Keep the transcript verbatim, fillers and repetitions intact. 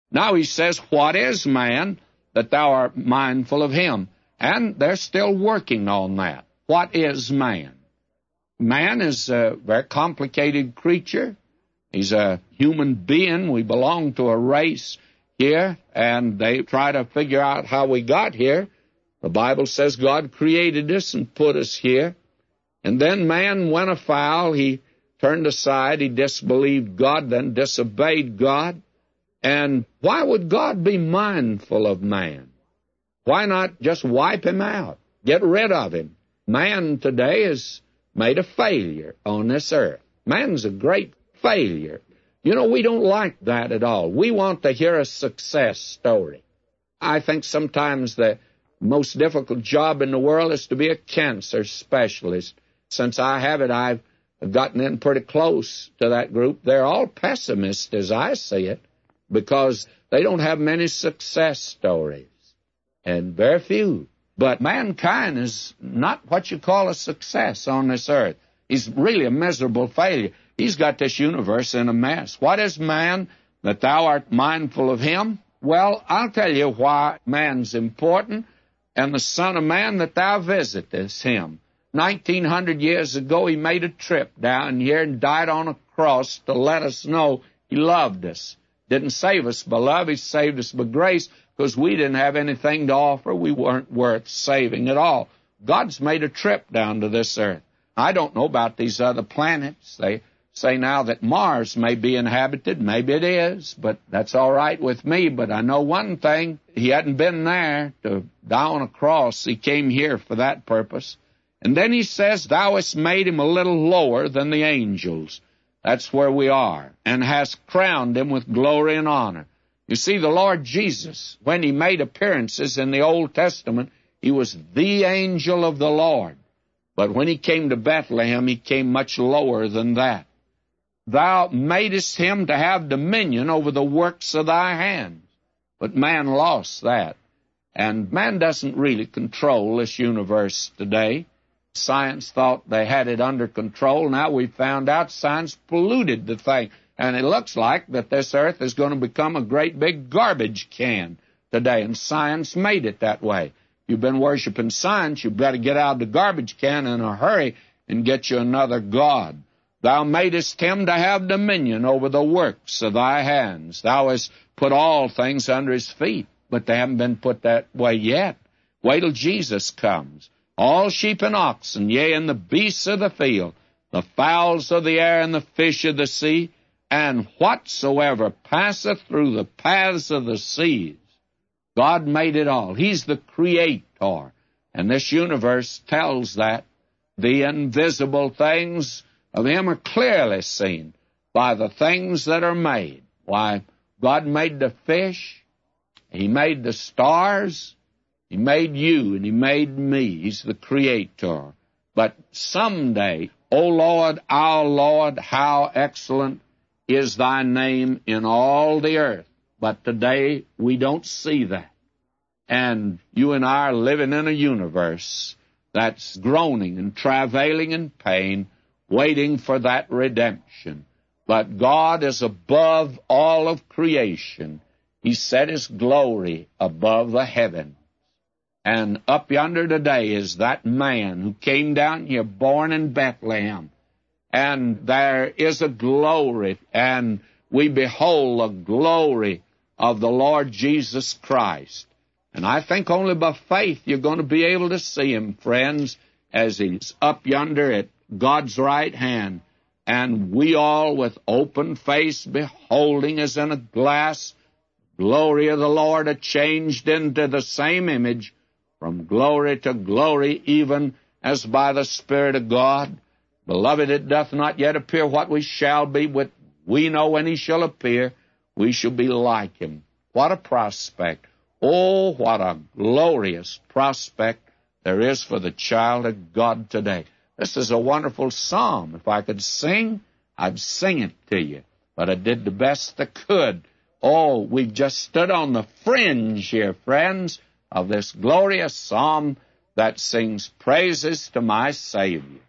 Now he says, what is man that thou art mindful of him? And they're still working on that. What is man? Man is a very complicated creature. He's a human being. We belong to a race here, and they try to figure out how we got here. The Bible says God created us and put us here. And then man went afoul. He turned aside. He disbelieved God, then disobeyed God. And why would God be mindful of man? Why not just wipe him out, get rid of him? Man today is made a failure on this earth. Man's a great failure. You know, we don't like that at all. We want to hear a success story. I think sometimes the most difficult job in the world is to be a cancer specialist. Since I have it, I've gotten in pretty close to that group. They're all pessimists, as I see it, because they don't have many success stories, and very few. But mankind is not what you call a success on this earth. He's really a miserable failure. He's got this universe in a mess. What is man that thou art mindful of him? Well, I'll tell you why man's important. And the Son of Man that thou visitest him. Nineteen hundred years ago, he made a trip down here and died on a cross to let us know he loved us. Didn't save us by love, he saved us by grace, because we didn't have anything to offer. We weren't worth saving at all. God's made a trip down to this earth. I don't know about these other planets. They say now that Mars may be inhabited. Maybe it is, but that's all right with me. But I know one thing. He hadn't been there to die on a cross. He came here for that purpose. And then he says, thou hast made him a little lower than the angels. That's where we are. And hast crowned him with glory and honor. You see, the Lord Jesus, when he made appearances in the Old Testament, he was the angel of the Lord. But when he came to Bethlehem, he came much lower than that. Thou madest him to have dominion over the works of thy hands. But man lost that. And man doesn't really control this universe today. Science thought they had it under control. Now we found out science polluted the thing. And it looks like that this earth is going to become a great big garbage can today. And science made it that way. You've been worshiping science, you better get out of the garbage can in a hurry and get you another god. Thou madest him to have dominion over the works of thy hands. Thou hast put all things under his feet, but they haven't been put that way yet. Wait till Jesus comes. All sheep and oxen, yea, and the beasts of the field, the fowls of the air and the fish of the sea, and whatsoever passeth through the paths of the seas. God made it all. He's the creator. And this universe tells that. The invisible things of him are clearly seen by the things that are made. Why, God made the fish, he made the stars, he made you, and he made me. He's the creator. But someday, O Lord, our Lord, how excellent is thy name in all the earth. But today, we don't see that. And you and I are living in a universe that's groaning and travailing in pain, waiting for that redemption. But God is above all of creation. He set his glory above the heavens. And up yonder today is that man who came down here, born in Bethlehem. And there is a glory, and we behold the glory of the Lord Jesus Christ. And I think only by faith you're going to be able to see him, friends, as he's up yonder at God's right hand. And we all with open face beholding as in a glass, glory of the Lord are changed into the same image, from glory to glory, even as by the Spirit of God. Beloved, it doth not yet appear what we shall be, but we know when he shall appear, we shall be like him. What a prospect. Oh, what a glorious prospect there is for the child of God today. This is a wonderful psalm. If I could sing, I'd sing it to you. But I did the best I could. Oh, we've just stood on the fringe here, friends, of this glorious psalm that sings praises to my Savior.